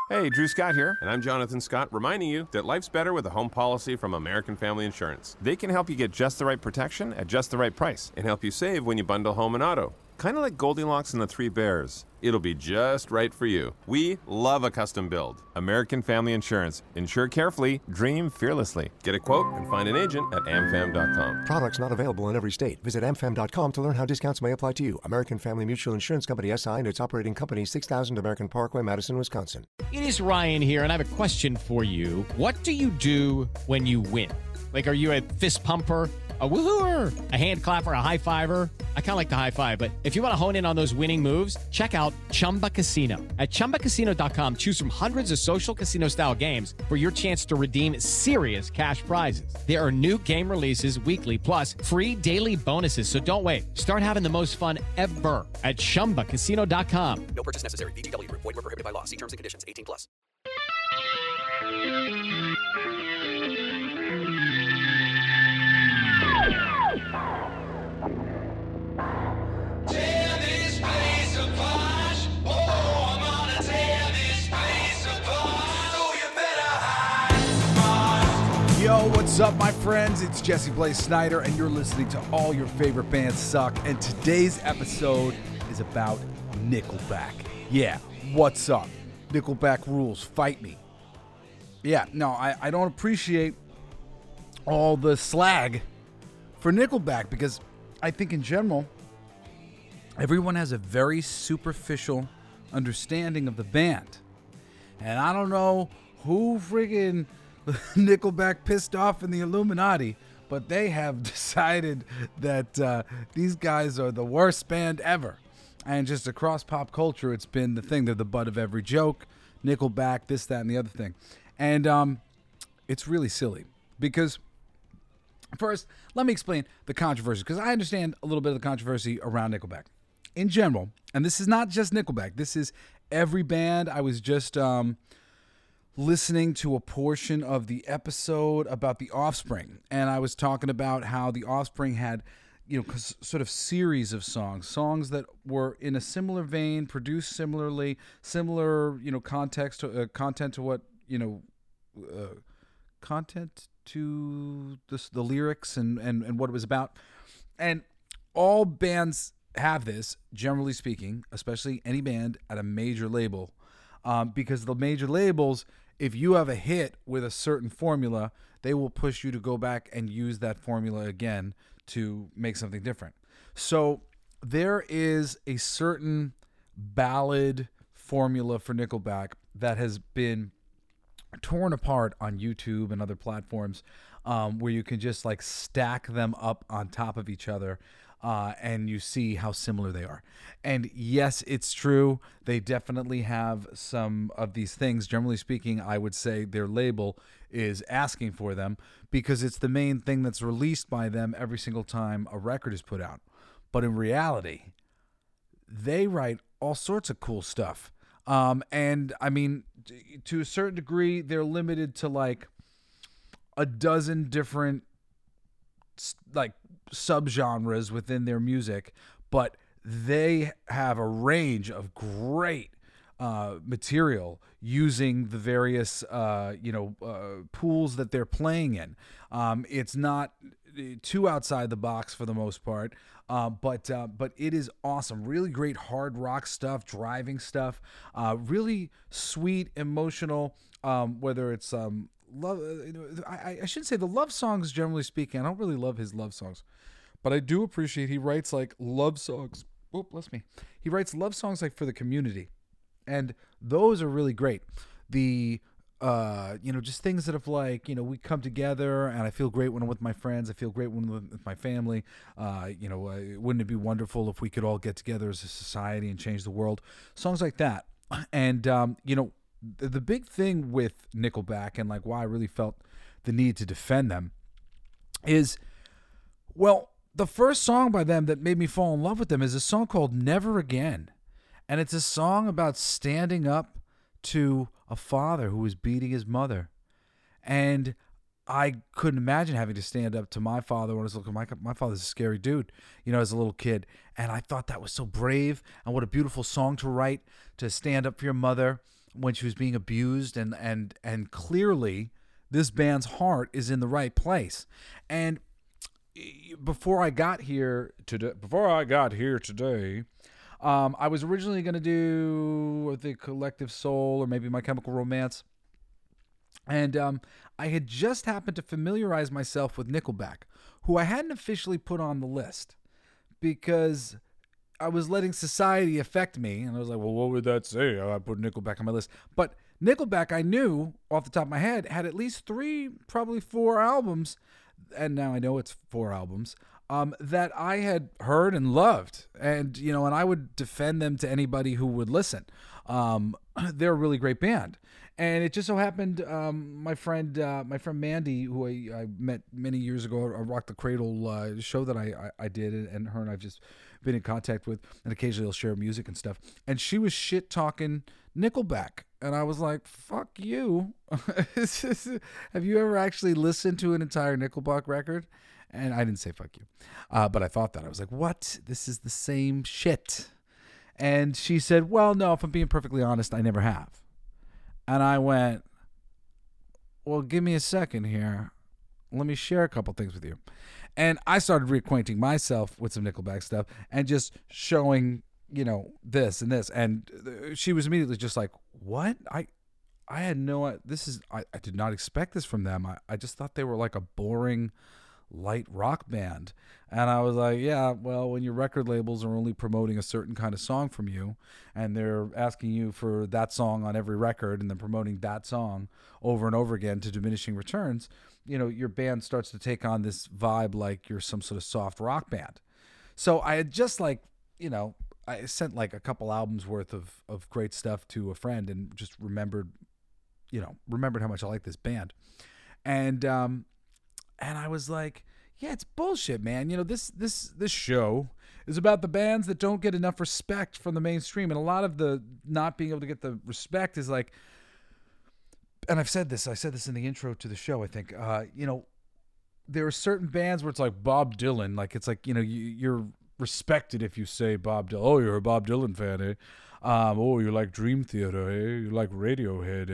Hey, Drew Scott here. And I'm Jonathan Scott, reminding you that life's better with a home policy from American Family Insurance. They can help you get just the right protection at just the right price and help you save when you bundle home and auto. Kind of like Goldilocks and the Three Bears. It'll be just right for you. We love a custom build. American Family Insurance. Insure carefully, dream fearlessly. Get a quote and find an agent at amfam.com. Products not available in every state. Visit amfam.com to learn how discounts may apply to you. American Family Mutual Insurance Company SI and its operating company 6000 American Parkway, Madison, Wisconsin. It is Ryan here, and I have a question for you. What do you do when you win? Like, are you a fist pumper, a woohooer, a hand clapper, a high fiver? I kind of like the high five, but if you want to hone in on those winning moves, check out Chumba Casino. At ChumbaCasino.com, choose from hundreds of social casino-style games for your chance to redeem serious cash prizes. There are new game releases weekly, plus free daily bonuses. So don't wait. Start having the most fun ever at ChumbaCasino.com. No purchase necessary. VGW Group. Void where prohibited by law. See terms and conditions. 18 plus. Yo, what's up, my friends? It's Jesse Blaze Snyder, and you're listening to All Your Favorite Bands Suck. And today's episode is about Nickelback. Yeah, what's up? Nickelback rules. Fight me. Yeah, no, I don't appreciate all the slag for Nickelback because I think in general, everyone has a very superficial understanding of the band. And I don't know who friggin' Nickelback pissed off in the Illuminati, but they have decided that these guys are the worst band ever. And just across pop culture, it's been the thing. They're the butt of every joke. Nickelback, this, that, and the other thing. And it's really silly because, first, let me explain the controversy, because I understand a little bit of the controversy around Nickelback in general. And this is not just Nickelback. This is every band. I was just listening to a portion of the episode about The Offspring, and I was talking about how The Offspring had, sort of series of songs that were in a similar vein, produced similarly, similar, content to what, content to the lyrics and what it was about. And all bands have this, generally speaking, especially any band at a major label, because the major labels, if you have a hit with a certain formula, they will push you to go back and use that formula again to make something different. So there is a certain ballad formula for Nickelback that has been torn apart on YouTube and other platforms, where you can just like stack them up on top of each other. And you see how similar they are. And yes, it's true. They definitely have some of these things. Generally speaking, I would say their label is asking for them because it's the main thing that's released by them every single time a record is put out. But in reality, they write all sorts of cool stuff. And I mean, to a certain degree, they're limited to like a dozen different like subgenres within their music, but they have a range of great material using the various pools that they're playing in. It's not too outside the box for the most part, but it is awesome. Really great hard rock stuff, driving stuff, really sweet, emotional, whether it's love. I shouldn't say the love songs, generally speaking. I don't really love his love songs, but I do appreciate he writes like love songs. Oh, bless me. He writes love songs like for the community, and those are really great. The just things that have like, we come together and I feel great when I'm with my friends. I feel great when I'm with my family. Wouldn't it be wonderful if we could all get together as a society and change the world? Songs like that. And, the big thing with Nickelback and like why I really felt the need to defend them is, well, the first song by them that made me fall in love with them is a song called Never Again. And it's a song about standing up to a father who was beating his mother. And I couldn't imagine having to stand up to my father when I was looking. My father's a scary dude, as a little kid. And I thought that was so brave and what a beautiful song to write, to stand up for your mother. when she was being abused, and clearly this band's heart is in the right place. And before I got here today, I was originally going to do the Collective Soul or maybe My Chemical Romance. And I had just happened to familiarize myself with Nickelback, who I hadn't officially put on the list because I was letting society affect me. And I was like, well, what would that say? I put Nickelback on my list. But Nickelback, I knew off the top of my head, had at least 3, probably 4 albums, and now I know it's 4 albums, that I had heard and loved. And, and I would defend them to anybody who would listen. They're a really great band. And it just so happened, my friend Mandy, who I met many years ago, a Rock the Cradle show that I did, and her and I've just been in contact with, and occasionally they'll share music and stuff. And she was shit talking Nickelback, and I was like, "Fuck you! Have you ever actually listened to an entire Nickelback record?" And I didn't say "fuck you," but I thought that. I was like, "What? This is the same shit." And she said, "Well, no. If I'm being perfectly honest, I never have." And I went, well, give me a second here. Let me share a couple things with you. And I started reacquainting myself with some Nickelback stuff and just showing, this and this. And she was immediately just like, what? I had no, I did not expect this from them. I just thought they were like a boring light rock band. And I was like, yeah, well, when your record labels are only promoting a certain kind of song from you, and they're asking you for that song on every record and then promoting that song over and over again to diminishing returns, your band starts to take on this vibe like you're some sort of soft rock band. So I had just I sent like a couple albums worth of great stuff to a friend and just remembered how much I like this band. And I was like, yeah, it's bullshit, man. This show is about the bands that don't get enough respect from the mainstream. And a lot of the not being able to get the respect is like, and I said this in the intro to the show, I think, there are certain bands where it's like Bob Dylan. Like, it's like, you're respected if you say Bob Dylan. Oh, you're a Bob Dylan fan, eh? Oh, you like Dream Theater, eh? You like Radiohead,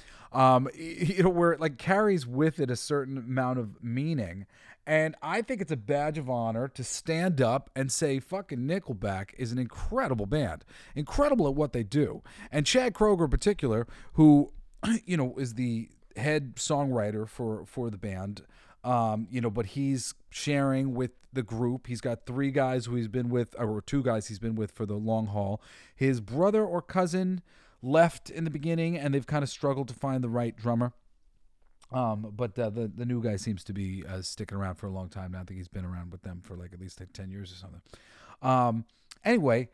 eh? Where it like carries with it a certain amount of meaning. And I think it's a badge of honor to stand up and say fucking Nickelback is an incredible band. Incredible at what they do. And Chad Kroeger in particular, who, is the head songwriter for the band, but he's sharing with the group. He's got 3 guys who he's been with, or 2 guys he's been with for the long haul. His brother or cousin left in the beginning, and they've kind of struggled to find the right drummer. But the new guy seems to be sticking around for a long time now. I think he's been around with them for like at least 10 years or something. Anyway,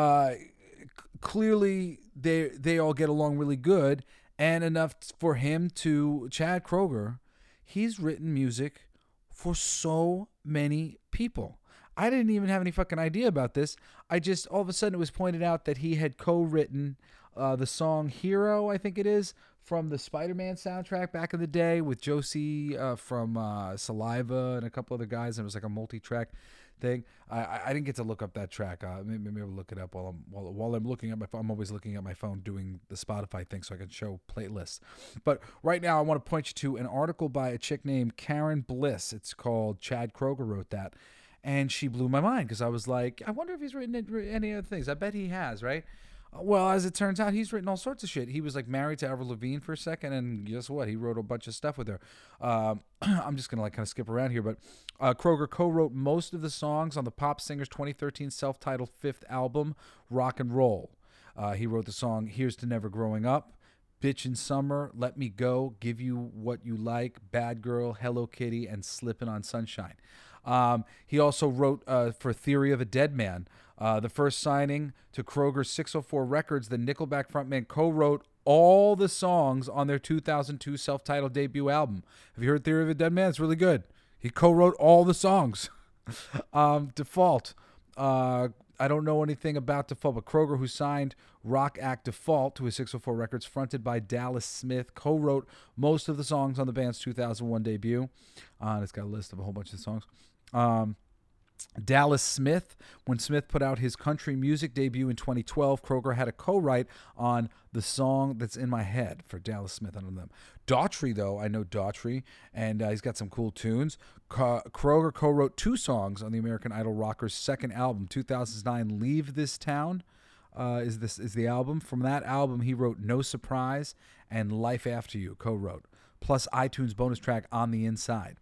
clearly they all get along really good, and enough for him to, Chad Kroeger, he's written music for so many people. I didn't even have any fucking idea about this. I just, all of a sudden it was pointed out that he had co-written the song Hero, I think it is, from the Spider-Man soundtrack back in the day with Josie from Saliva and a couple other guys. And it was like a multi-track thing. I didn't get to look up that track. Maybe I'll look it up while I'm looking at my phone. I'm always looking at my phone doing the Spotify thing so I can show playlists. But right now I want to point you to an article by a chick named Karen Bliss. It's called Chad Kroeger Wrote That. And she blew my mind because I was like, I wonder if he's written any other things. I bet he has, right? Well, as it turns out, he's written all sorts of shit. He was like married to Avril Lavigne for a second, and guess what? He wrote a bunch of stuff with her. I'm just going to like kind of skip around here, but Kroeger co-wrote most of the songs on the pop singer's 2013 self-titled 5th album, Rock and Roll. He wrote the song Here's to Never Growing Up, Bitch in Summer, Let Me Go, Give You What You Like, Bad Girl, Hello Kitty, and Slippin' on Sunshine. He also wrote for Theory of a Dead Man. The first signing to Kroeger's 604 Records, the Nickelback frontman co-wrote all the songs on their 2002 self-titled debut album. Have you heard Theory of a Dead Man? It's really good. He co-wrote all the songs. Default. I don't know anything about Default, but Kroeger, who signed Rock Act Default to his 604 Records, fronted by Dallas Smith, co-wrote most of the songs on the band's 2001 debut. And it's got a list of a whole bunch of songs. Dallas Smith, when Smith put out his country music debut in 2012, Kroger had a co-write on The Song That's in My Head for Dallas Smith under them. Daughtry, though, I know Daughtry, and he's got some cool tunes. Kroger co-wrote 2 songs on the American Idol rockers' second album, 2009 Leave This Town. Is the album. From that album, he wrote No Surprise and Life After You, co-wrote, plus iTunes bonus track On the Inside.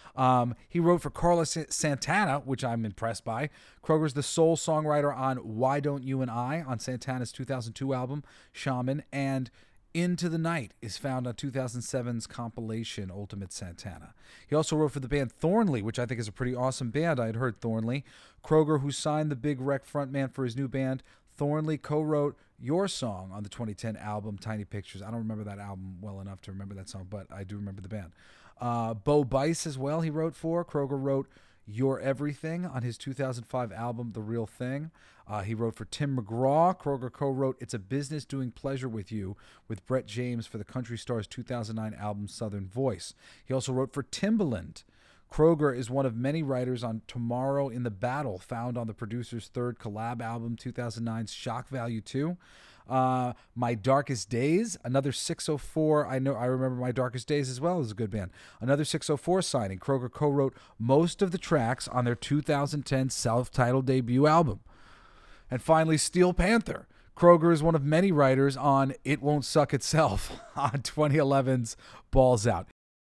He wrote for Carlos Santana, which I'm impressed by. Kroger's the sole songwriter on Why Don't You and I on Santana's 2002 album, Shaman, and Into the Night is found on 2007's compilation, Ultimate Santana. He also wrote for the band Thornley, which I think is a pretty awesome band. I had heard Thornley. Kroger, who signed the Big Wreck frontman for his new band, Thornley, co-wrote Your Song on the 2010 album Tiny Pictures. I don't remember that album well enough to remember that song, but I do remember the band. Bo Bice as well he wrote for. Kroger wrote Your Everything on his 2005 album The Real Thing. He wrote for Tim McGraw. Kroger co-wrote It's a Business Doing Pleasure with You with Brett James for the Country Stars' 2009 album Southern Voice. He also wrote for Timbaland. Kroger is one of many writers on Tomorrow in the Battle, found on the producer's third collab album, 2009's Shock Value 2. My Darkest Days, another 604. I remember My Darkest Days as well as a good band. Another 604 signing. Kroger co-wrote most of the tracks on their 2010 self-titled debut album. And finally, Steel Panther. Kroger is one of many writers on It Won't Suck Itself on 2011's Balls Out.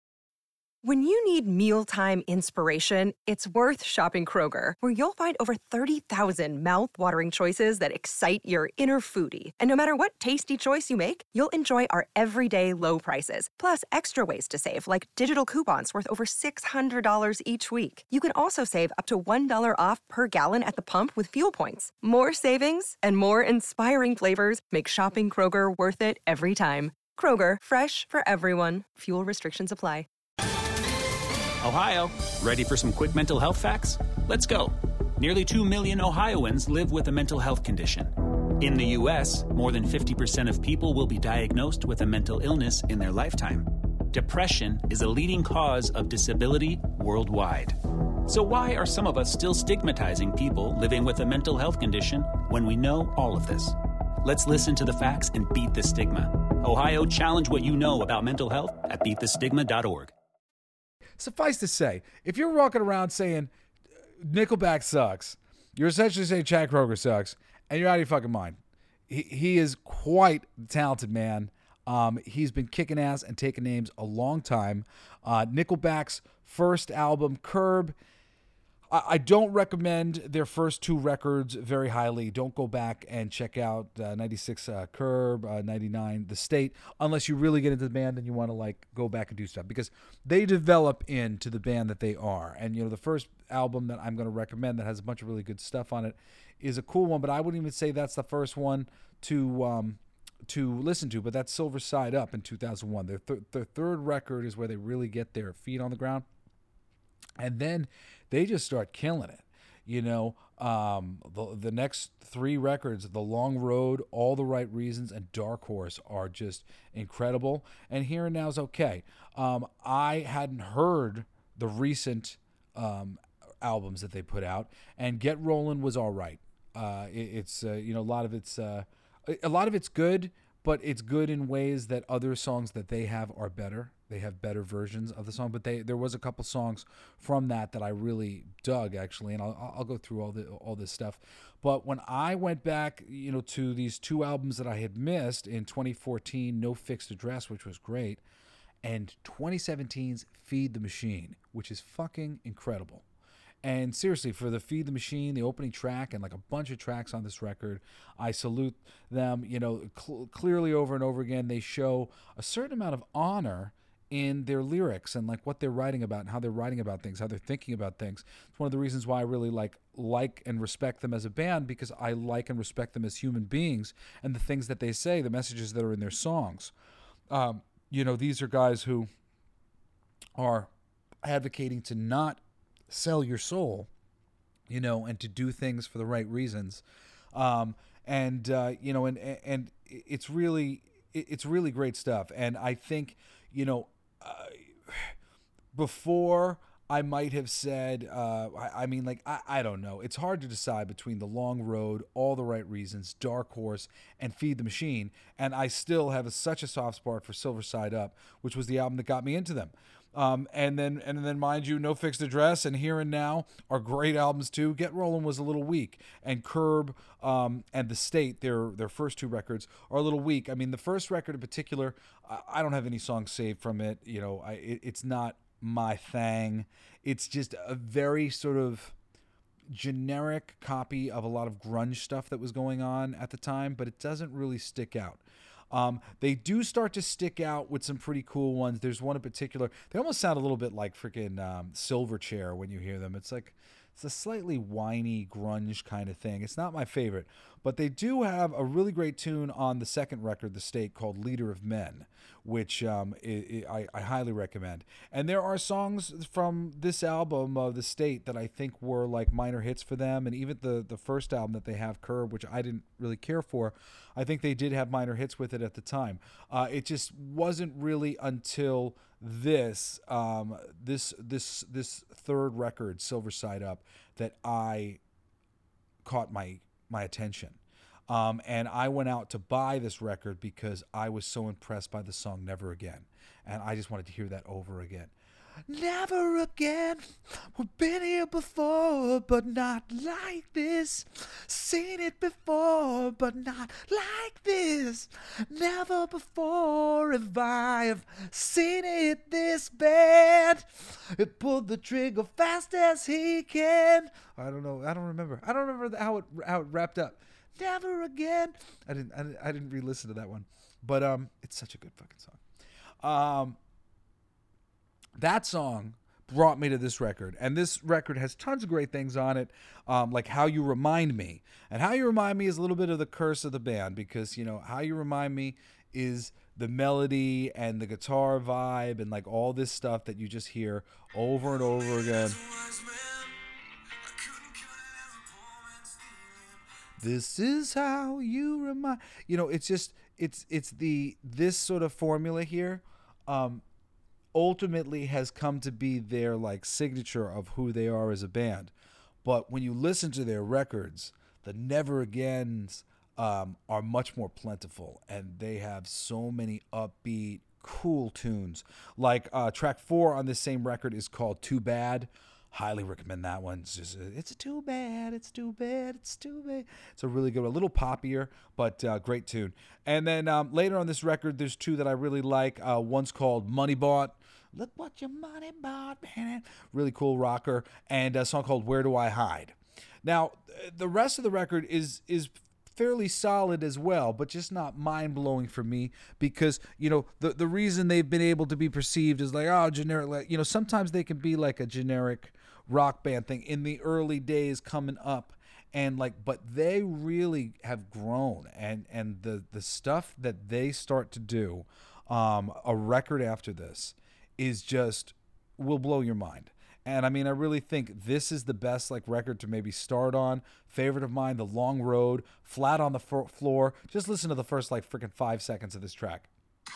When you need mealtime inspiration, it's worth shopping Kroger, where you'll find over 30,000 mouth-watering choices that excite your inner foodie. And no matter what tasty choice you make, you'll enjoy our everyday low prices, plus extra ways to save, like digital coupons worth over $600 each week. You can also save up to $1 off per gallon at the pump with fuel points. More savings and more inspiring flavors make shopping Kroger worth it every time. Kroger, fresh for everyone. Fuel restrictions apply. Ohio, ready for some quick mental health facts? Let's go. Nearly 2 million Ohioans live with a mental health condition. In the U.S., more than 50% of people will be diagnosed with a mental illness in their lifetime. Depression is a leading cause of disability worldwide. So why are some of us still stigmatizing people living with a mental health condition when we know all of this? Let's listen to the facts and beat the stigma. Ohio, challenge what you know about mental health at beatthestigma.org. Suffice to say, if you're walking around saying Nickelback sucks, you're essentially saying Chad Kroeger sucks, and you're out of your fucking mind. He is quite a talented man. He's been kicking ass and taking names a long time. Nickelback's first album, Curb, I don't recommend their first 2 records very highly. Don't go back and check out 96 Curb, 99 The State, unless you really get into the band and you want to go back and do stuff, because they develop into the band that they are. And the first album that I'm going to recommend that has a bunch of really good stuff on it is a cool one, but I wouldn't even say that's the first one to listen to, but that's Silver Side Up in 2001. Their third record is where they really get their feet on the ground. And then they just start killing it. The next 3 records, The Long Road, All the Right Reasons, and Dark Horse are just incredible. And Here and Now is okay. I hadn't heard the recent albums that they put out, and Get Rollin' was all right. It's a lot of it's good, but it's good in ways that other songs that they have are better. They have better versions of the song, but there was a couple songs from that I really dug, actually, and I'll go through all this stuff. But when I went back, to these 2 albums that I had missed in 2014, No Fixed Address, which was great, and 2017's Feed the Machine, which is fucking incredible. And seriously, for the Feed the Machine, the opening track, and a bunch of tracks on this record, I salute them. Clearly over and over again, they show a certain amount of honor in their lyrics and what they're writing about and how they're writing about things, how they're thinking about things. It's one of the reasons why I really like and respect them as a band, because I like and respect them as human beings and the things that they say, the messages that are in their songs. These are guys who are advocating to not sell your soul, and to do things for the right reasons. And it's really great stuff. And I think, before I might have said, I mean, like, I don't know. It's hard to decide between The Long Road, All the Right Reasons, Dark Horse, and Feed the Machine. And I still have such a soft spot for Silver Side Up, which was the album that got me into them. And then, mind you, No Fixed Address and Here and Now are great albums too. Get Rollin' was a little weak, and Curb and The State, their first two records, are a little weak. I mean, the first record in particular, I don't have any songs saved from it. You know, it's not my thing. It's just a very sort of generic copy of a lot of grunge stuff that was going on at the time, but it doesn't really stick out. They do start to stick out with some pretty cool ones. There's one in particular. They almost sound a little bit like freaking Silverchair when you hear them. It's like, it's a slightly whiny grunge kind of thing. It's not my favorite, but they do have a really great tune on the second record, The State, called Leader of Men, which I highly recommend. And there are songs from this album, The State, that I think were like minor hits for them. And even the first album that they have, Curb, which I didn't really care for, I think they did have minor hits with it at the time. It just wasn't really until this third record, Silver Side Up, that I caught my attention. And I went out to buy this record because I was so impressed by the song Never Again. And I just wanted to hear that over again. Never again. We've been here before, but not like this. Seen it before, but not like this. Never before have I have seen it this bad. It pulled the trigger fast as he can. I don't know. I don't remember how it wrapped up. Never again. I didn't re-listen to that one, but it's such a good fucking song. That song brought me to this record, and this record has tons of great things on it, like How You Remind Me. And How You Remind Me is a little bit of the curse of the band, because, you know, How You Remind Me is the melody and the guitar vibe and like all this stuff that you just hear over and over again. This is how you remind, you know, it's just, it's this sort of formula here, ultimately has come to be their like signature of who they are as a band. But when you listen to their records, the Never Agains are much more plentiful, and they have so many upbeat, cool tunes. Like track 4 on this same record is called Too Bad. Highly recommend that one. It's too bad, it's too bad, it's too bad. It's a really good one. A little poppier, but great tune. And then later on this record, there's two that I really like. One's called Money Bought. Look what your money bought, man. Really cool rocker. And a song called Where Do I Hide? Now, the rest of the record is fairly solid as well, but just not mind-blowing for me, because, you know, the reason they've been able to be perceived as like, oh, generic, like, you know, sometimes they can be like a generic rock band thing in the early days coming up, and like, but they really have grown, and the stuff that they start to do, a record after this, is just will blow your mind. And I mean, I really think this is the best like record to maybe start on. Favorite of mine, The Long Road, Flat on the Floor. Just listen to the first like freaking 5 seconds of this track.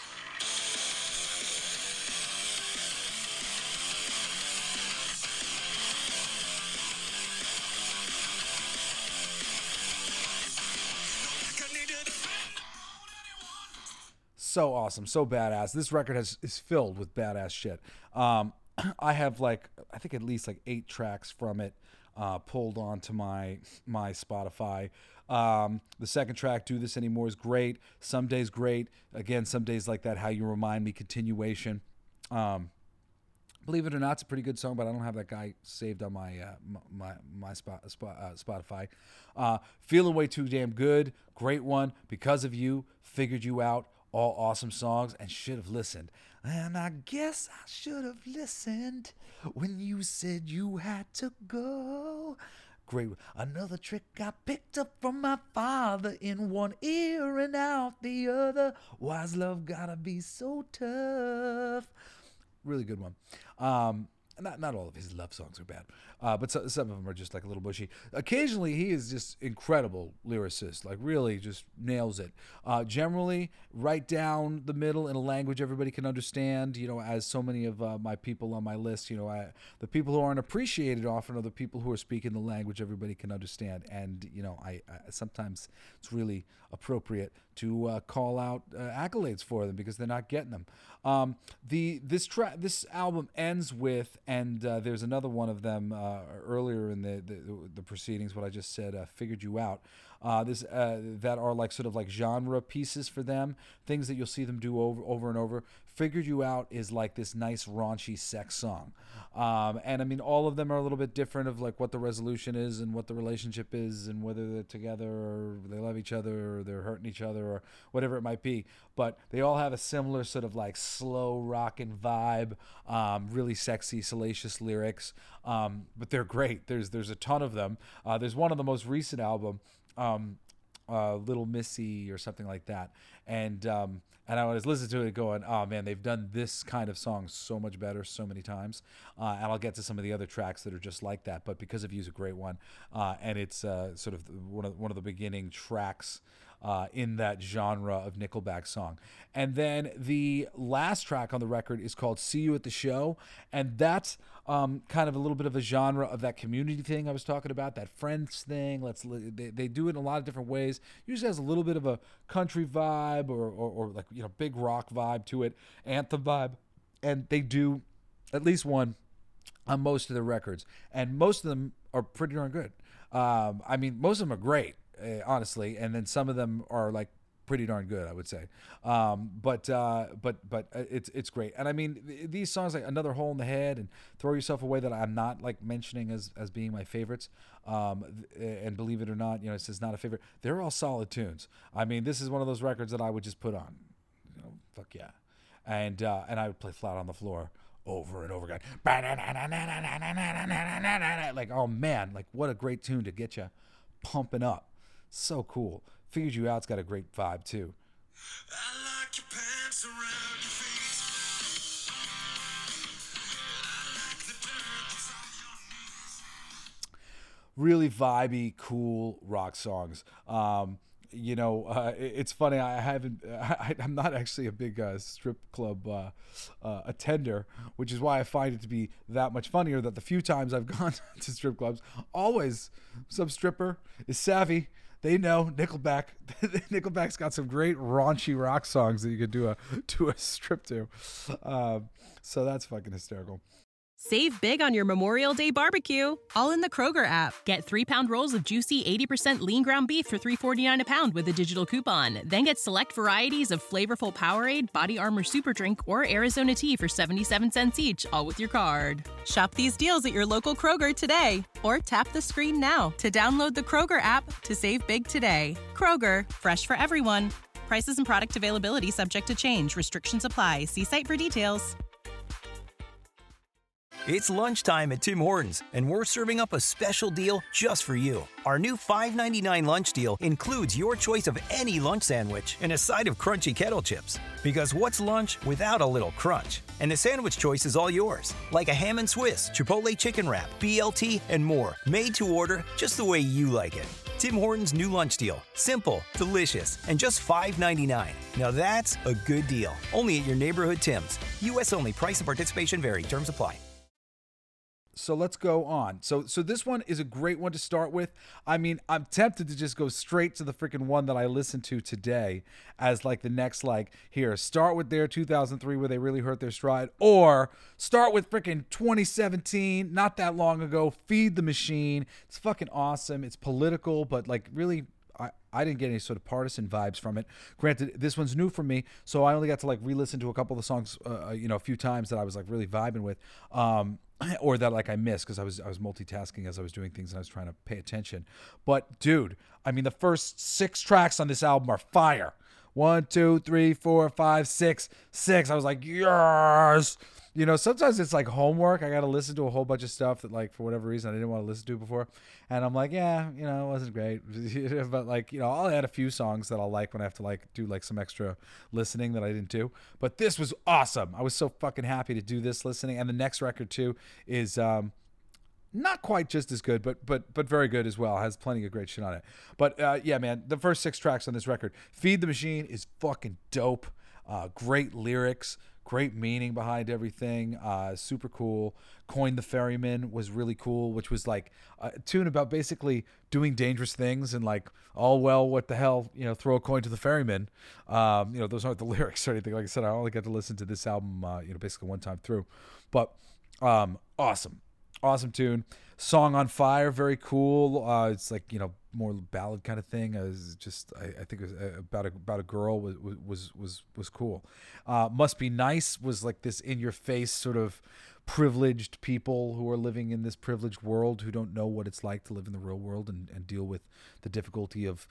So awesome, so badass. This record is filled with badass shit. I have like, I think at least like 8 tracks from it pulled onto my Spotify. The second track, Do This Anymore, is great. Some Days great. Again, Some Days like that, How You Remind Me, continuation. Believe it or not, it's a pretty good song, but I don't have that guy saved on my Spotify. Feeling Way Too Damn Good, great one. Because of You, Figured You Out. All awesome songs, and should have listened. And I guess I should have listened when you said you had to go. Great. Another trick I picked up from my father, in one ear and out the other. Why's love gotta be so tough? Really good one. not all of his love songs are bad, but some of them are just like a little bushy. Occasionally, he is just incredible lyricist, like really just nails it. Generally, right down the middle in a language everybody can understand. As so many of my people on my list, the people who aren't appreciated often are the people who are speaking the language everybody can understand. And I sometimes it's really appropriate to call out accolades for them because they're not getting them. This album ends with, and there's another one of them earlier in the proceedings. What I just said, Figured You Out. That are like sort of like genre pieces for them, things that you'll see them do over and over. Figured You Out is like this nice raunchy sex song, and I mean all of them are a little bit different of like what the resolution is and what the relationship is and whether they're together or they love each other or they're hurting each other or whatever it might be. But they all have a similar sort of like slow rockin' vibe, really sexy, salacious lyrics, but they're great. There's a ton of them. There's one on the most recent album. Little Missy or something like that, and I was listening to it going, oh man, they've done this kind of song so much better so many times, and I'll get to some of the other tracks that are just like that, but Because of You is a great one, and it's sort of one of the beginning tracks in that genre of Nickelback song. And then the last track on the record is called See You at the Show, and that's kind of a little bit of a genre of that community thing I was talking about, that Friends thing. They do it in a lot of different ways. Usually has a little bit of a country vibe or like big rock vibe to it, anthem vibe, and they do at least one on most of the records, and most of them are pretty darn good. I mean, most of them are great. Honestly, and then some of them are like pretty darn good, I would say. But it's great. And I mean, these songs like Another Hole in the Head and Throw Yourself Away, that I'm not like mentioning as being my favorites. And believe it or not, it says not a favorite. They're all solid tunes. I mean, this is one of those records that I would just put on. Fuck yeah. And I would play Flat on the Floor over and over again. Like, oh man, like what a great tune to get you pumping up. So cool. Figured You Out's got a great vibe too. I like your pants around your feet. I like the dirt that's on your knees. Really vibey, cool rock songs. It's funny. I'm not actually a big strip club attender, which is why I find it to be that much funnier that the few times I've gone to strip clubs, always some stripper is savvy. They know Nickelback. Nickelback's got some great raunchy rock songs that you could do a strip to. So that's fucking hysterical. Save big on your Memorial Day barbecue, all in the Kroger app. Get 3-pound rolls of juicy 80% lean ground beef for $3.49 a pound with a digital coupon. Then get select varieties of flavorful Powerade, Body Armor Super Drink, or Arizona tea for 77 cents each, all with your card. Shop these deals at your local Kroger today, or tap the screen now to download the Kroger app to save big today. Kroger, fresh for everyone. Prices and product availability subject to change. Restrictions apply. See site for details. It's lunchtime at Tim Hortons, and we're serving up a special deal just for you. Our new $5.99 lunch deal includes your choice of any lunch sandwich and a side of crunchy kettle chips. Because what's lunch without a little crunch? And the sandwich choice is all yours, like a ham and Swiss, Chipotle chicken wrap, BLT, and more, made to order just the way you like it. Tim Hortons' new lunch deal. Simple, delicious, and just $5.99. Now that's a good deal. Only at your neighborhood Tim's. U.S. only. Price and participation vary. Terms apply. So let's go on. So this one is a great one to start with. I mean, I'm tempted to just go straight to the freaking one that I listened to today as like the next, like, here, start with their 2003 where they really hurt their stride, or start with freaking 2017, not that long ago, Feed the Machine. It's fucking awesome. It's political, but like really, I didn't get any sort of partisan vibes from it. Granted, this one's new for me, so I only got to like re-listen to a couple of the songs, a few times that I was like really vibing with. Or that like I missed because I was multitasking as I was doing things and I was trying to pay attention. But dude, I mean, the first 6 tracks on this album are fire. 1, 2, 3, 4, 5, 6, 6. I was like, yes. You know, sometimes it's like homework. I got to listen to a whole bunch of stuff that, like, for whatever reason, I didn't want to listen to before. And I'm like, yeah, you know, it wasn't great. But, like, you know, I'll add a few songs that I'll like when I have to, like, do, like, some extra listening that I didn't do. But this was awesome. I was so fucking happy to do this listening. And the next record, too, is not quite just as good, but very good as well. Has plenty of great shit on it. But, yeah, man, the first 6 tracks on this record, Feed the Machine is fucking dope. Great lyrics. Great meaning behind everything. Super cool. Coin the Ferryman was really cool, which was like a tune about basically doing dangerous things and like, oh, well, what the hell, you know, throw a coin to the ferryman. You know, those aren't the lyrics or anything. Like I said, I only got to listen to this album, you know, basically one time through. But awesome. Awesome tune. Song on Fire, very cool. It's like, you know, more ballad kind of thing. It's just, I think it was about a girl was cool. Must Be Nice was like this in your face sort of privileged people who are living in this privileged world who don't know what it's like to live in the real world and deal with the difficulty of,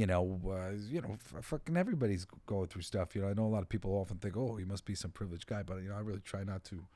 fucking everybody's going through stuff. You know, I know a lot of people often think, oh, he must be some privileged guy, but, you know, I really try not to,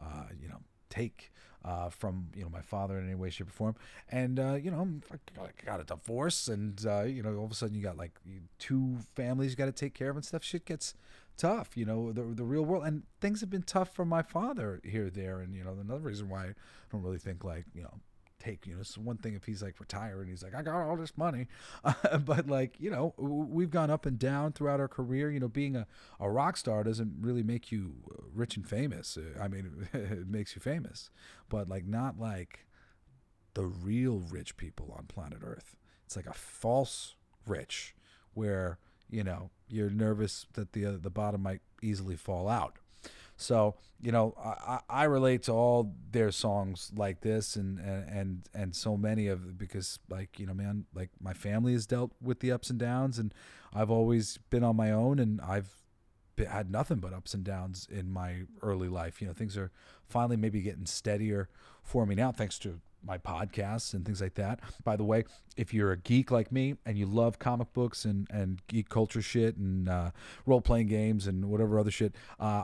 take from, you know, my father in any way, shape, or form. And, you know, I got a divorce and, you know, all of a sudden you got like 2 families you got to take care of and stuff. Shit gets tough, you know, the real world. And things have been tough for my father here, there. And, you know, another reason why I don't really think like, you know, it's one thing if he's like retired and he's like, I got all this money. But like, you know, we've gone up and down throughout our career. You know, being a rock star doesn't really make you rich and famous. I mean, it makes you famous, but like not like the real rich people on planet Earth. It's like a false rich where, you know, you're nervous that the bottom might easily fall out. So, you know, I relate to all their songs like this and so many of them because, like, you know, man, like my family has dealt with the ups and downs and I've always been on my own and I've had nothing but ups and downs in my early life. You know, things are finally maybe getting steadier for me now thanks to my podcasts and things like that. By the way, if you're a geek like me and you love comic books and geek culture shit and role-playing games and whatever other shit,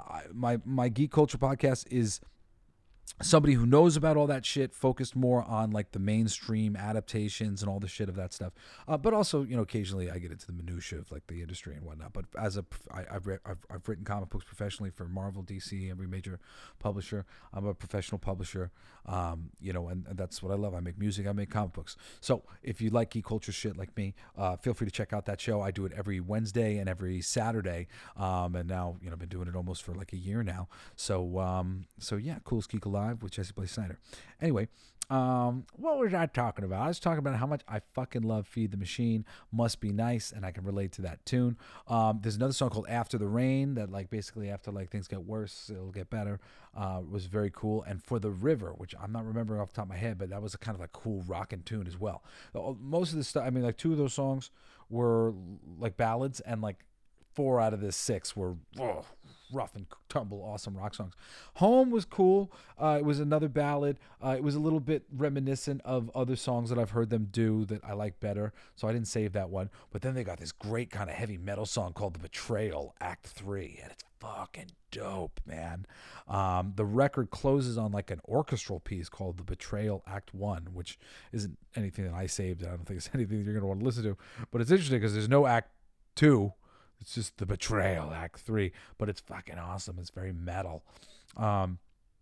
my geek culture podcast is somebody who knows about all that shit, focused more on like the mainstream adaptations and all the shit of that stuff. But also, you know, occasionally I get into the minutia of like the industry and whatnot. But I've written comic books professionally for Marvel, DC, every major publisher. I'm a professional publisher, you know, and that's what I love. I make music, I make comic books. So if you like geek culture shit like me, feel free to check out that show. I do it every Wednesday and every Saturday. And now, you know, I've been doing it almost for like a year now. So yeah, Coolest Geek Alive with Jesse Blaze Snyder. Anyway, what was I talking about? I was talking about how much I fucking love Feed the Machine, Must Be Nice, and I can relate to that tune. There's another song called After the Rain that like basically after like things get worse, it'll get better. Was very cool. And For the River, which I'm not remembering off the top of my head, but that was a kind of like cool rockin' tune as well. Most of the stuff, I mean, like 2 of those songs were like ballads and like 4 out of the 6 were rough and tumble, awesome rock songs. Home was cool. It was another ballad. It was a little bit reminiscent of other songs that I've heard them do that I like better, so I didn't save that one. But then they got this great kind of heavy metal song called The Betrayal, Act 3, and it's fucking dope, man. The record closes on like an orchestral piece called The Betrayal, Act 1, which isn't anything that I saved. I don't think it's anything that you're going to want to listen to, but it's interesting because there's no Act 2. It's just The Betrayal, Act 3, but it's fucking awesome. It's very metal. And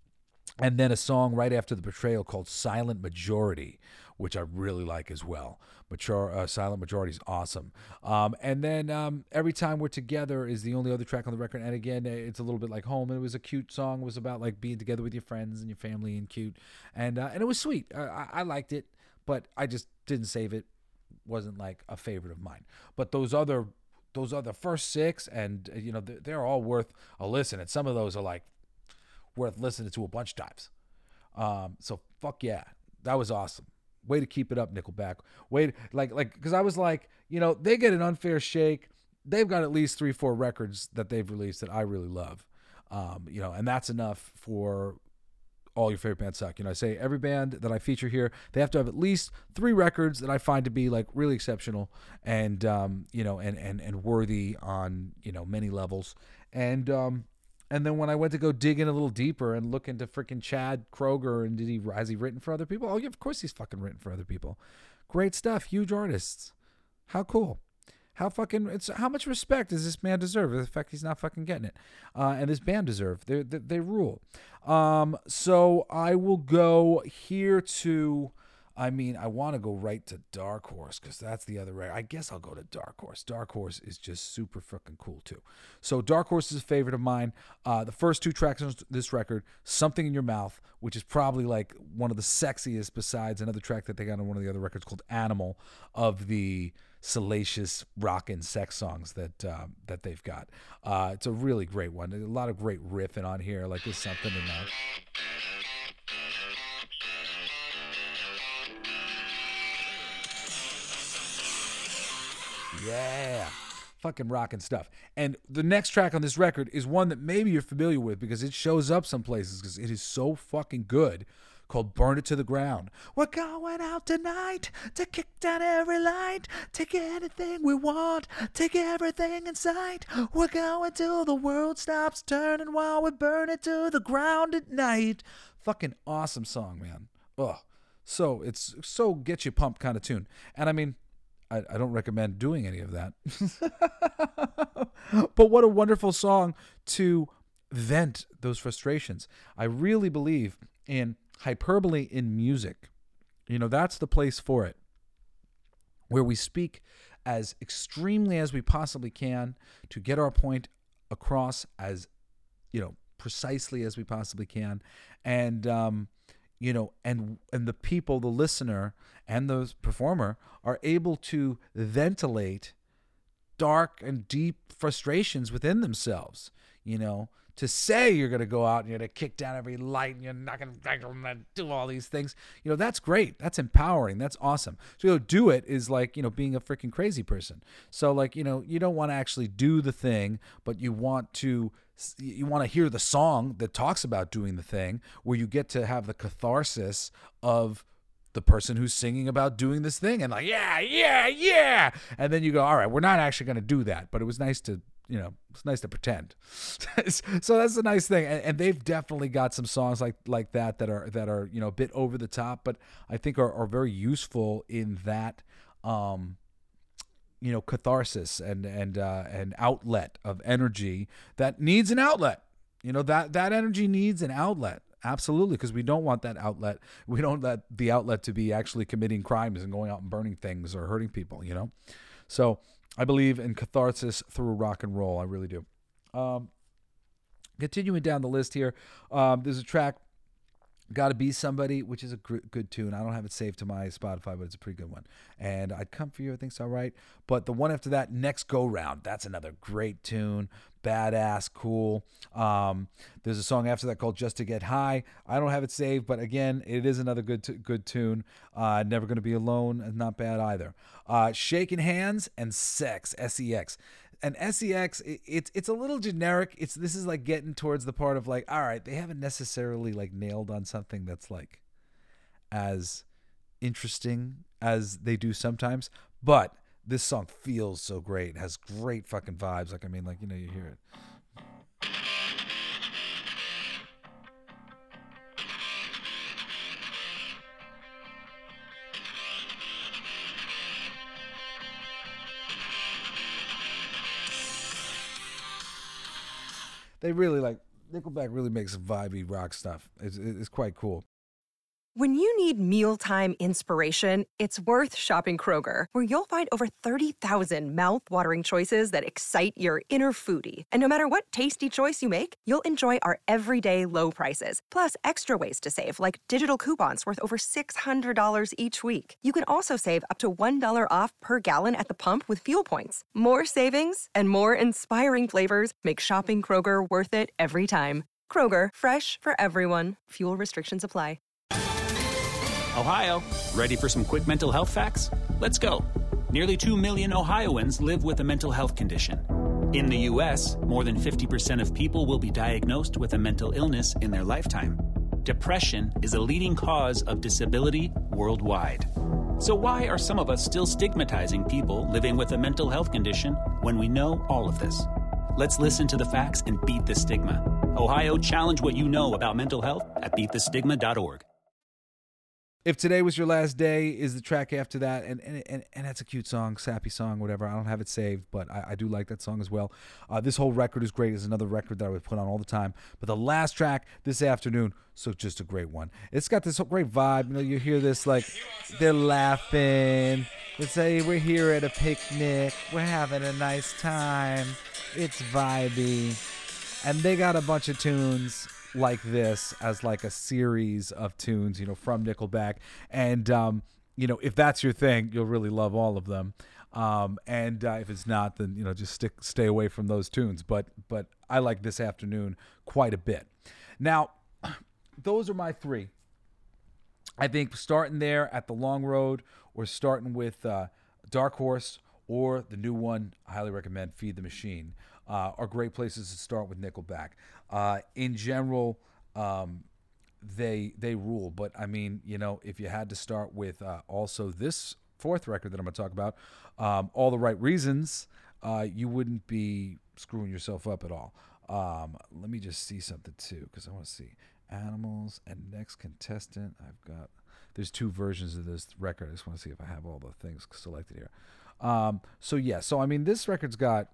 then a song right after The Betrayal called Silent Majority, which I really like as well. Silent Majority is awesome. And then Every Time We're Together is the only other track on the record. And again, it's a little bit like Home. It was a cute song. It was about like being together with your friends and your family and cute. And it was sweet. I liked it, but I just didn't save it. Wasn't like a favorite of mine. But those other first 6, and you know, they're all worth a listen, and some of those are like worth listening to a bunch of times. So fuck yeah, that was awesome. Way to keep it up, Nickelback. Because I was like, you know, they get an unfair shake. They've got at least 3-4 records that they've released that I really love. You know, and that's enough for all your favorite bands suck. I say every band that I feature here, they have to have at least 3 records that I find to be like really exceptional and and worthy on many levels. And then when I went to go dig in a little deeper and look into freaking Chad Kroeger and has he written for other people? Oh yeah, of course he's fucking written for other people. Great stuff, huge artists. How cool. How much respect does this man deserve? The fact he's not fucking getting it, and this band deserve. They rule. So I will go here to. I want to go right to Dark Horse because that's the other record. I guess I'll go to Dark Horse. Dark Horse is just super fucking cool too. So Dark Horse is a favorite of mine. The first 2 tracks on this record, Something in Your Mouth, which is probably like one of the sexiest besides another track that they got on one of the other records called Animal of the salacious rock and sex songs that they've got. It's a really great one. There's a lot of great riffing on here, like there's something in that. Yeah, fucking rocking stuff. And the next track on this record is one that maybe you're familiar with because it shows up some places because it is so fucking good, called Burn It to the Ground. We're going out tonight to kick down every light, take anything we want, take everything in sight. We're going till the world stops turning while we burn it to the ground at night. Fucking awesome song, man. Oh, so it's so get you pumped kind of tune. And I don't recommend doing any of that. But what a wonderful song to vent those frustrations. I really believe in hyperbole in music. That's the place for it, where we speak as extremely as we possibly can to get our point across as precisely as we possibly can, and and the people, the listener and the performer, are able to ventilate dark and deep frustrations within themselves. To say you're going to go out and you're going to kick down every light and you're not going to do all these things, that's great. That's empowering. That's awesome. So do it is like, being a freaking crazy person. So like, you don't want to actually do the thing, but you want to hear the song that talks about doing the thing, where you get to have the catharsis of the person who's singing about doing this thing and like, yeah. And then you go, all right, we're not actually going to do that, but it was nice to, it's nice to pretend. So that's a nice thing. And they've definitely got some songs like that are a bit over the top, but I think are very useful in that, catharsis and outlet of energy that needs an outlet. That energy needs an outlet. Absolutely, because we don't want that outlet. We don't want the outlet to be actually committing crimes and going out and burning things or hurting people, So I believe in catharsis through rock and roll. I really do. Continuing down the list here, there's a track, Gotta Be Somebody, which is a good tune. I don't have it saved to my Spotify, but it's a pretty good one. And I'd Come For You, I think it's all right. But the one after that, Next Go Round, that's another great tune. Badass, cool. There's a song after that called Just to Get High. I don't have it saved, but again, it is another good tune. Never Gonna Be Alone, not bad either. Shaking Hands and Sex, S-E-X. And S-E-X, it's a little generic. This is like getting towards the part of like, all right, they haven't necessarily like nailed on something that's like as interesting as they do sometimes, but this song feels so great. It has great fucking vibes. Like, you hear it. They really Nickelback really makes some vibey rock stuff. It's quite cool. When you need mealtime inspiration, it's worth shopping Kroger, where you'll find over 30,000 mouth-watering choices that excite your inner foodie. And no matter what tasty choice you make, you'll enjoy our everyday low prices, plus extra ways to save, like digital coupons worth over $600 each week. You can also save up to $1 off per gallon at the pump with fuel points. More savings and more inspiring flavors make shopping Kroger worth it every time. Kroger, fresh for everyone. Fuel restrictions apply. Ohio, ready for some quick mental health facts? Let's go. Nearly 2 million Ohioans live with a mental health condition. In the U.S., more than 50% of people will be diagnosed with a mental illness in their lifetime. Depression is a leading cause of disability worldwide. So why are some of us still stigmatizing people living with a mental health condition when we know all of this? Let's listen to the facts and beat the stigma. Ohio, challenge what you know about mental health at beatthestigma.org. If Today Was Your Last Day is the track after that, and that's a cute song, sappy song, whatever. I don't have it saved, but I do like that song as well. This whole record is great. It's another record that I would put on all the time. But the last track, This Afternoon, so just a great one. It's got this great vibe. You know, you hear this, like, they're laughing. It's hey, we're here at a picnic. We're having a nice time. It's vibey. And they got a bunch of tunes like this as like a series of tunes, you know, from Nickelback. And, you know, if that's your thing, you'll really love all of them. And if it's not, then, you know, just stay away from those tunes. But I like This Afternoon quite a bit. Now, those are my three. I think starting there at The Long Road or starting with Dark Horse or the new one, I highly recommend Feed the Machine, are great places to start with Nickelback. In general, they rule. But, I mean, you know, if you had to start with also this fourth record that I'm going to talk about, All the Right Reasons, you wouldn't be screwing yourself up at all. Let me just see something, too, because I want to see Animals and Next Contestant. There's two versions of this record. I just want to see if I have all the things selected here. So I mean, this record's got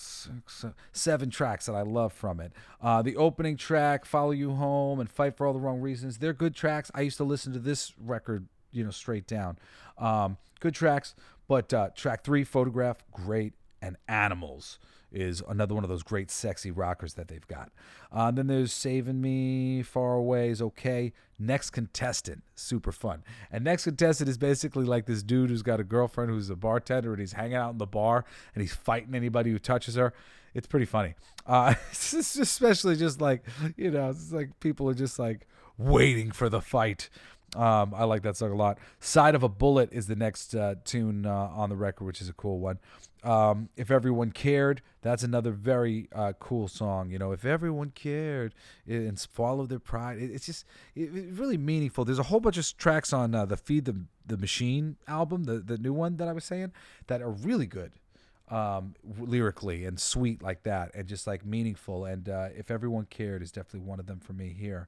7 tracks that I love from it. The opening track, Follow You Home, and Fight for All the Wrong Reasons, they're good tracks. I used to listen to this record, you know, straight down. Good tracks, but track 3, Photograph, great, and Animals is another one of those great sexy rockers that they've got. Then there's Saving Me, Far Away is okay. Next Contestant, super fun. And Next Contestant is basically like this dude who's got a girlfriend who's a bartender and he's hanging out in the bar and he's fighting anybody who touches her. It's pretty funny. It's especially just like, you know, it's like people are just like waiting for the fight. I like that song a lot. Side of a Bullet is the next tune on the record, which is a cool one. If Everyone Cared, that's another very cool song. You know, If Everyone Cared and Swallow Their Pride, it's really meaningful. There's a whole bunch of tracks on the Feed the Machine album, the new one that I was saying, that are really good lyrically and sweet like that and just like meaningful. And If Everyone Cared is definitely one of them for me here.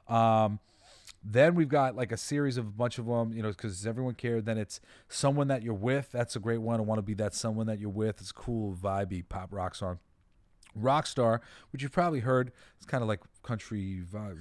Then we've got like a series of a bunch of them, you know, because Everyone Cared. Then it's Someone That You're With. That's a great one. I Want to Be That Someone That You're With. It's a cool, vibey pop rock song. Rockstar, which you've probably heard. It's kind of like country vibe.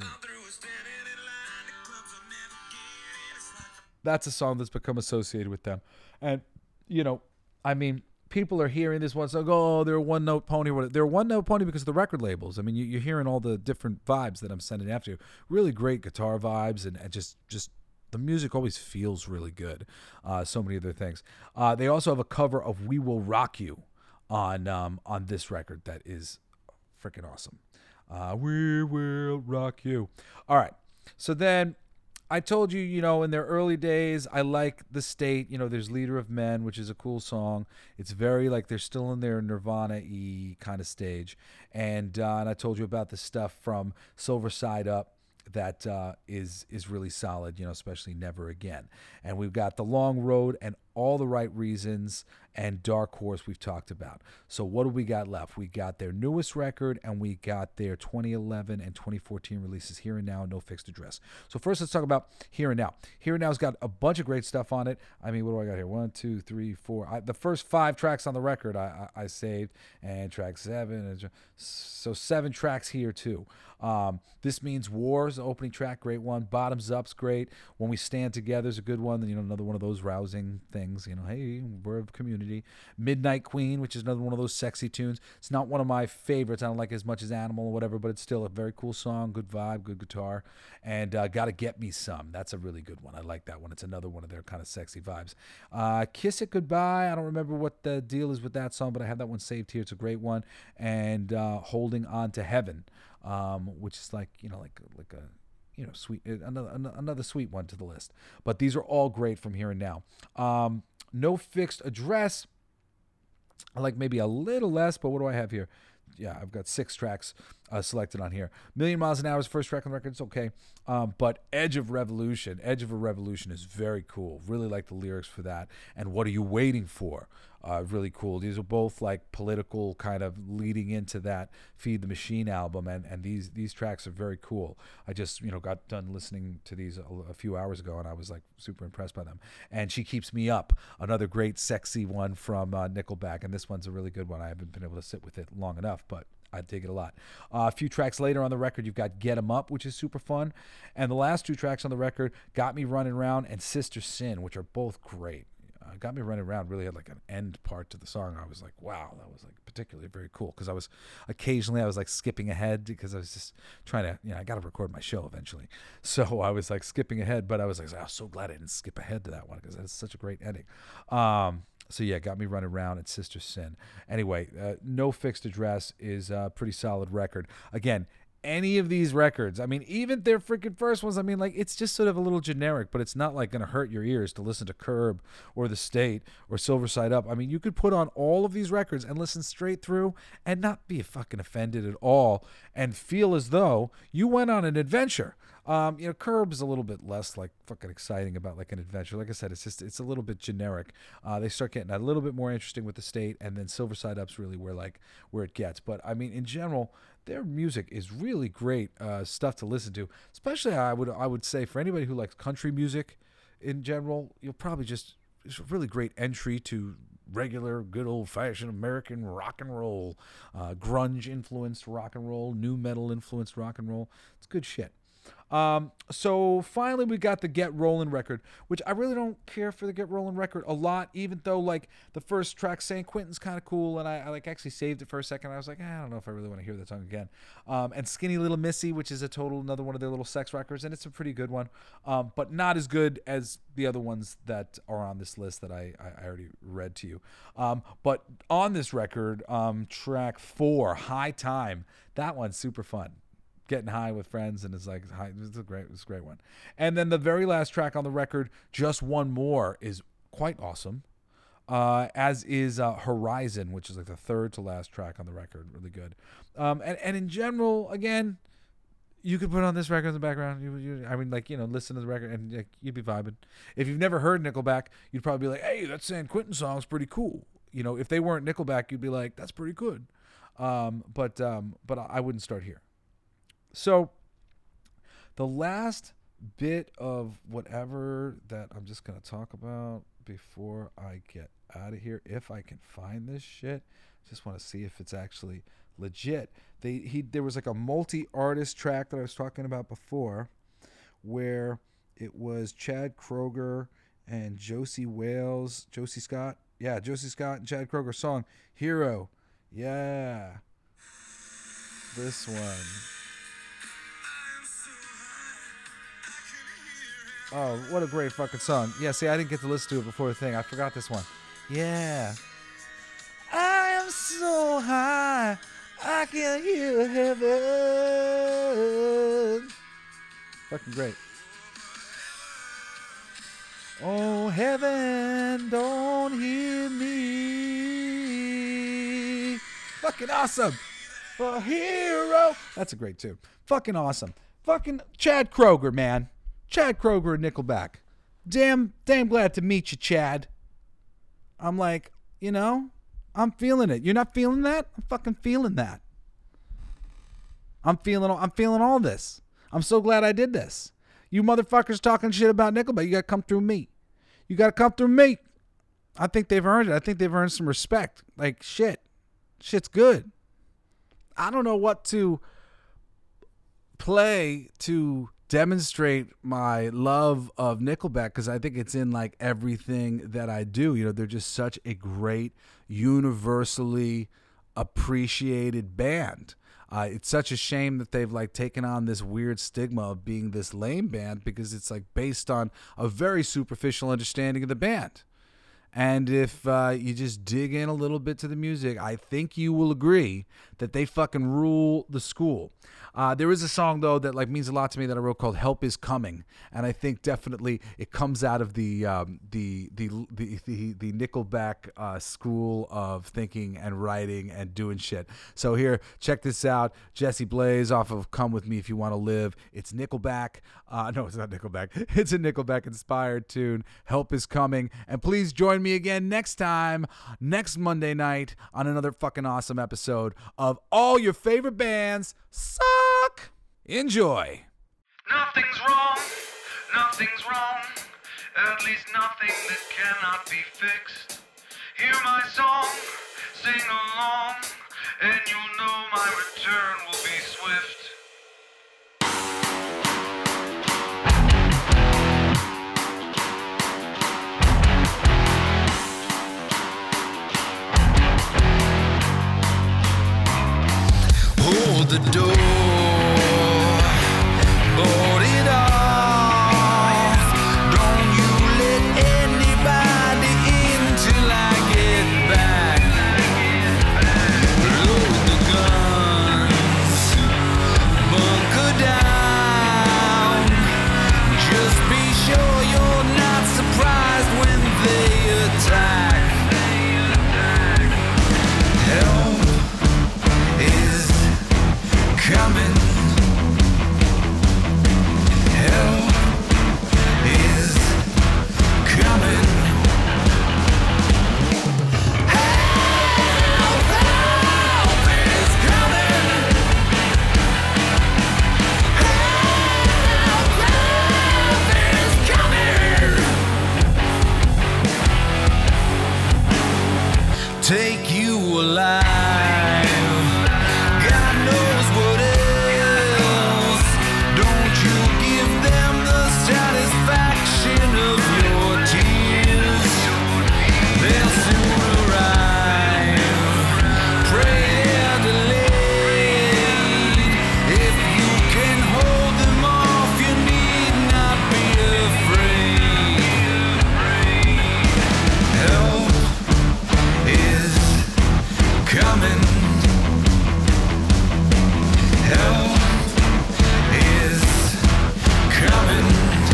That's a song that's become associated with them. And, you know, I mean, people are hearing this one song, oh, they're a one-note pony. They're a one-note pony because of the record labels. I mean, you're hearing all the different vibes that I'm sending after you. Really great guitar vibes, and just the music always feels really good. So many other things. They also have a cover of We Will Rock You on this record that is freaking awesome. We will rock you. All right. So then I told you, you know, in their early days, I like The State. You know, there's Leader of Men, which is a cool song. It's very like they're still in their Nirvana-y kind of stage. And I told you about the stuff from Silver Side Up that is really solid, you know, especially Never Again. And we've got The Long Road and All the Right Reasons and Dark Horse we've talked about. So what do we got left? We got their newest record and we got their 2011 and 2014 releases, Here and Now, No Fixed Address. So first let's talk about Here and Now. Here and Now's got a bunch of great stuff on it. I mean, what do I got here? 1, 2, 3, 4. The first 5 tracks on the record I saved, and track 7. So 7 tracks here too. This Means War is the opening track, great one. Bottoms Up's great. When We Stand Together is a good one. You know, another one of those rousing things. You know, hey, we're a community. Midnight Queen, which is another one of those sexy tunes. It's not one of my favorites. I don't like it as much as Animal or whatever, but it's still a very cool song. Good vibe, good guitar. And Gotta Get Me Some. That's a really good one. I like that one. It's another one of their kind of sexy vibes. Kiss It Goodbye. I don't remember what the deal is with that song, but I have that one saved here. It's a great one. And Holding On to Heaven, which is like, you know, like a, you know, sweet, another sweet one to the list. But these are all great from Here and Now. No Fixed Address, I like maybe a little less, but what do I have here? I've got 6 tracks selected on here. Million Miles an Hour is first track on the record. It's okay. But Edge of a Revolution is very cool. Really like the lyrics for that. And What Are You Waiting For? Really cool. These are both like political kind of leading into that Feed the Machine album, and these tracks are very cool. I just got done listening to these a few hours ago, and I was like super impressed by them. And She Keeps Me Up, another great sexy one from Nickelback, and this one's a really good one. I haven't been able to sit with it long enough, but I dig it a lot. A few tracks later on the record, you've got Get 'Em Up, which is super fun, and the last 2 tracks on the record, Got Me Running Around and Sister Sin, which are both great. Got Me Running Around really had like an end part to the song. I was like, wow, that was like particularly very cool, because I was like skipping ahead because I was just trying to, I got to record my show eventually. So I was like skipping ahead, but I was like, I'm so glad I didn't skip ahead to that one because that's such a great ending. So yeah, Got Me Running Around and Sister Sin. Anyway, No Fixed Address is a pretty solid record. Again, any of these records, I mean, even their freaking first ones, I mean, like, it's just sort of a little generic, but it's not like going to hurt your ears to listen to Curb or The State or Silver Side Up. I mean, you could put on all of these records and listen straight through and not be fucking offended at all and feel as though you went on an adventure. Curb is a little bit less like fucking exciting about like an adventure. Like I said, it's a little bit generic. They start getting a little bit more interesting with The State, and then Silver Side Up's really where it gets. But I mean, in general, their music is really great stuff to listen to. Especially, I would say, for anybody who likes country music in general, it's a really great entry to regular, good old-fashioned American rock and roll, grunge-influenced rock and roll, new metal-influenced rock and roll. It's good shit. So finally we got the Get Rollin' record, which I really don't care for the Get Rollin' record a lot, even though like the first track, San Quentin's kind of cool, and I like actually saved it for a second. I was like, I don't know if I really want to hear that song again. And Skinny Little Missy, which is another one of their little sex records, and it's a pretty good one, but not as good as the other ones that are on this list that I already read to you. But on this record, track 4, High Time, that one's super fun. Getting high with friends, and it's like high. It's a great one. And then the very last track on the record, Just One More, is quite awesome. As is Horizon, which is like the third to last track on the record, really good. And in general, again, you could put on this record in the background. Listen to the record, and you'd be vibing. If you've never heard Nickelback, you'd probably be like, "Hey, that San Quentin song's pretty cool." If they weren't Nickelback, you'd be like, "That's pretty good." But I wouldn't start here. So the last bit of whatever that I'm just going to talk about before I get out of here, if I can find this shit, just want to see if it's actually legit. There was like a multi-artist track that I was talking about before where it was Chad Kroeger and Josie Scott. Yeah, Josie Scott and Chad Kroeger song, Hero. Yeah. This one. Oh, what a great fucking song. Yeah, see, I didn't get to listen to it before the thing. I forgot this one. Yeah. I am so high, I can hear heaven. Fucking great. Oh, heaven, don't hear me. Fucking awesome. A hero. That's a great tune. Fucking awesome. Fucking Chad Kroeger, man. Chad Kroeger and Nickelback. Damn glad to meet you, Chad. I'm like, I'm feeling it. You're not feeling that? I'm fucking feeling that. I'm feeling all this. I'm so glad I did this. You motherfuckers talking shit about Nickelback, you got to come through me. I think they've earned it. I think they've earned some respect. Like, shit's good. I don't know what to play to demonstrate my love of Nickelback, because I think it's in like everything that I do. They're just such a great, universally appreciated band. It's such a shame that they've like taken on this weird stigma of being this lame band, because it's like based on a very superficial understanding of the band. And if you just dig in a little bit to the music, I think you will agree that they fucking rule the school. There is a song though that like means a lot to me that I wrote called "Help Is Coming," and I think definitely it comes out of the Nickelback school of thinking and writing and doing shit. So here, check this out: Jesse Blaze off of "Come With Me If You Want to Live." It's Nickelback. No, it's not Nickelback. It's a Nickelback inspired tune. "Help Is Coming," and please join me again next Monday night on another fucking awesome episode of All Your Favorite Bands Suck. Enjoy. Nothing's wrong, at least nothing that cannot be fixed. Hear my song, sing along, and you'll know my return will be swift. Hold the door, board it off. Don't you let anybody in till I get back. Load the guns, bunker down. Just be sure you're not surprised when they attack. Help is coming. Help is coming. Help is coming. Help is coming. Take you alive. God knows what else. Don't you give them the satisfaction of your tears. They'll soon arrive. Pray they're delayed. If you can hold them off, you need not be afraid. Help is coming. Help is coming.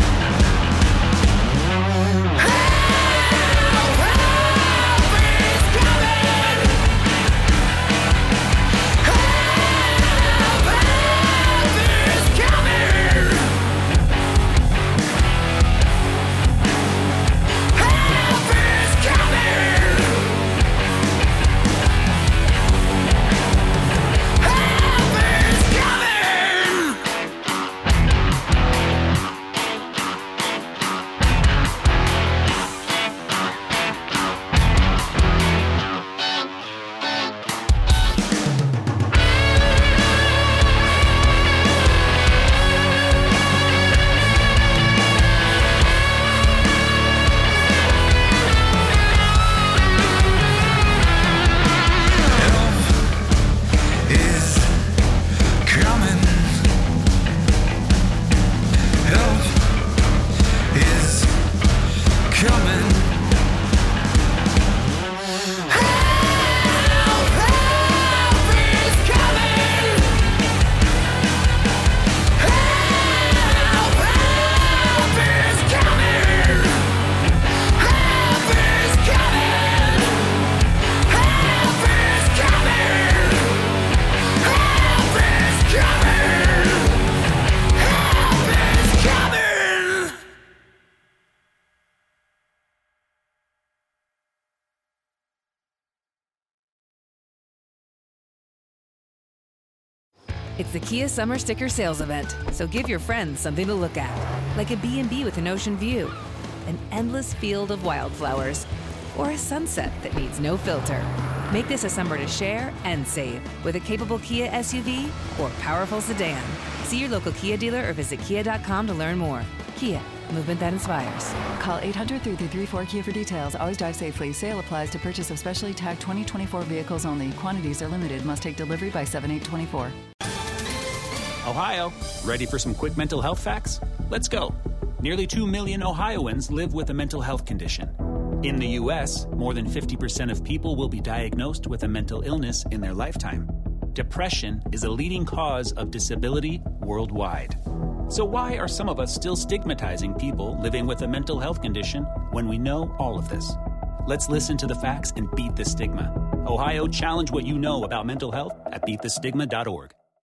Help is coming. Help is coming. Help is coming. It's the Kia Summer Sticker Sales Event, so give your friends something to look at, like a B&B with an ocean view, an endless field of wildflowers, or a sunset that needs no filter. Make this a summer to share and save with a capable Kia SUV or powerful sedan. See your local Kia dealer or visit kia.com to learn more. Kia, movement that inspires. Call 800-3334-KIA for details. Always drive safely. Sale applies to purchase of specially tagged 2024 vehicles only. Quantities are limited. Must take delivery by 7/8/24. Ohio, ready for some quick mental health facts? Let's go. Nearly 2 million Ohioans live with a mental health condition. In the U.S., more than 50% of people will be diagnosed with a mental illness in their lifetime. Depression is a leading cause of disability worldwide. So why are some of us still stigmatizing people living with a mental health condition when we know all of this? Let's listen to the facts and beat the stigma. Ohio, challenge what you know about mental health at beatthestigma.org.